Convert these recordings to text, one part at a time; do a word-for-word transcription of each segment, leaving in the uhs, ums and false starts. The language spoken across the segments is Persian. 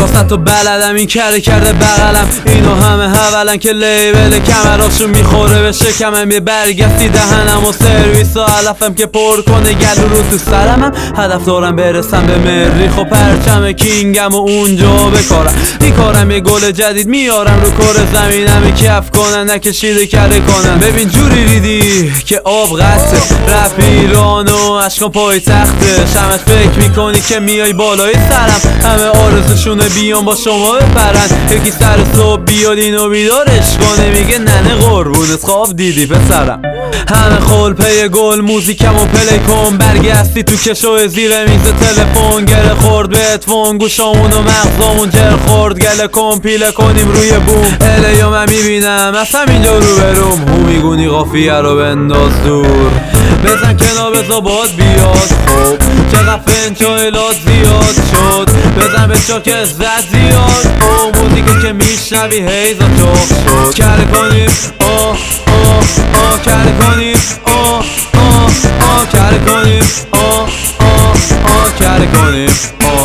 واسه تو بلدم این کره کرده بغلم اینو همه حولن که لیبل کمراشون میخوره به شکمم یه برگستی دهنم و سرویس و علفم که پر کنه گلو رو تو سرمم هدف دارم برسم به مریخ و پرچم کینگم و اونجا بکارم میکارم یه گل جدید میارم رو کره زمینم کف کنن نکشیده کرده کنن ببین جوری ریدی که آب قطعه رپ ایران و عشقا پای تخته شمت فکر میکنی که میای بالای سرم همه آرزوشونه بیان با شما بپرن یکی سر صبح بیاد اینو بیدارش کنه میگه ننه قربونت خواب دیدی پسرم همه خول پی گل موزیکم و پلی کن برگستی تو کشو زیر میز تلفن گره خورد بهت فون گوشامون و مغزامون جر خورد گله کن پیله کنیم روی بوم الیو من میبینم از همینجا رو بروم هو میگونی قافیه رو بنداز دور بزن کنار بزا باد بیاد خب چقدر فنچایلات زیاد شد بزن به چاک زد زیاد او موزیکو که میشنوی هیزا چاق شد کره کنیم آه آه آه کره کنیم آه آه آه کره کنیم آه آه آه کره کنیم آه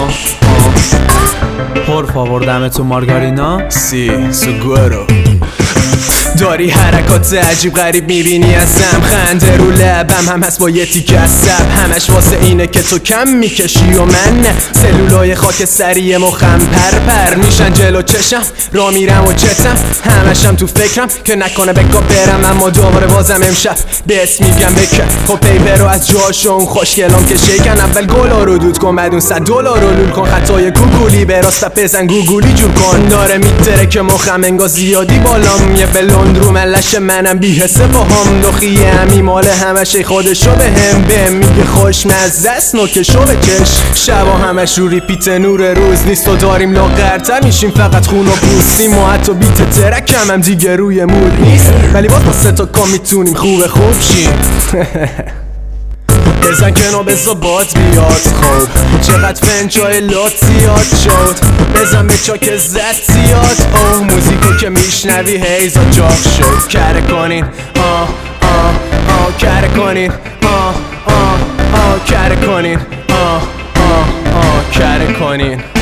آه پر فاور دمه تو مارگارینا سی سوگورو داری حرکات عجیب غریب میبینی ازم خنده رو لبم هم هست با یه تیکه عصب همش واسه اینه که تو کم میکشی و من نه سلولای خاک سریع مخم پر پر میشن جلو چشم را میرم و چتم همشم تو فکرم که نکنه بکا برم اما دوباره بازم امشب بهت میگم بکن خب پیپر رو از جاشو اون خوشگلام که شیکن اول گلا رو دود کن بعد اون صد دلار رو لول کن خطای گوگولی به راست بزن گوگولی جور کن داره میتره که مخم انگار زیادی بالام یه بلون رو ملش منم بی حسه با هم دخیه همی مال همشه خودشو به هم به میگه خوش مزدست نوکشو به چش شبا همش رو ریپیت نور روز نیست و داریم لاغرتر میشیم فقط خون و پوستیم و حتی بیت ترکم هم دیگه روی مود نیست ولی باز با سه تا کام میتونیم خوب خوب شیم بزن کنار بزا باد بیاد خوب چقدر فنجای لات زیاد شد بزن به چاک زد زیاد اوه موزیکو که میشنوی هیزا جاق شد کره کنین آه آه آه کره کنین آه آه آه کره کنین آه آه آه کره کنین